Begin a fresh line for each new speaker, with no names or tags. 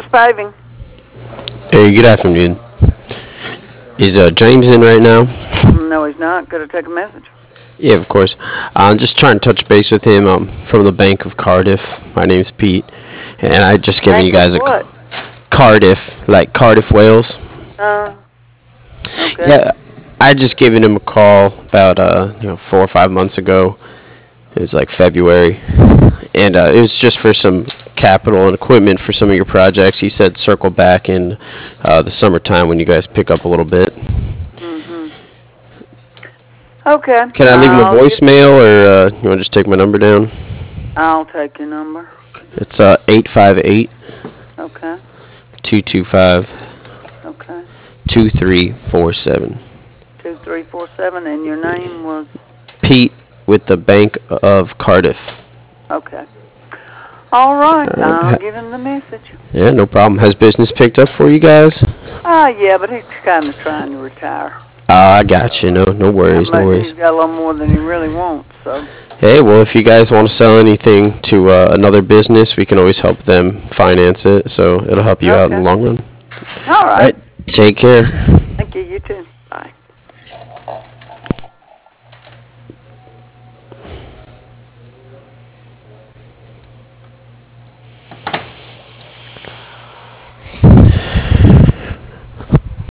Paving.
Hey, good afternoon. Is James in right now?
No, he's not. Got to take a message.
Yeah, of course. I'm just trying to touch base with him. From the Bank of Cardiff. My name's Pete, and I just given
Bank
you
of
guys
what?
Cardiff, like Cardiff, Wales.
Okay.
Yeah, I just given him a call about 4 or 5 months ago. It was like February, and it was just for some capital and equipment for some of your projects. He said circle back in the summertime when you guys pick up a little bit.
Mhm. Okay.
Can I leave him a voicemail, or you want to just take my number down?
I'll take your number.
It's 858
Okay.
225
Okay.
2347.
2347, and your name was.
Pete with the Bank of Cardiff.
Okay. All right.
Uh,
I'll give him the message.
Yeah, no problem. Has business picked up for you guys?
Yeah, but he's kind of trying to retire.
I got you. No worries, no
Maybe
worries.
he's got a little more than he really wants. So.
Hey, well, if you guys want to sell anything to another business, we can always help them finance it. So it'll help you out in the long run.
All right.
Take care.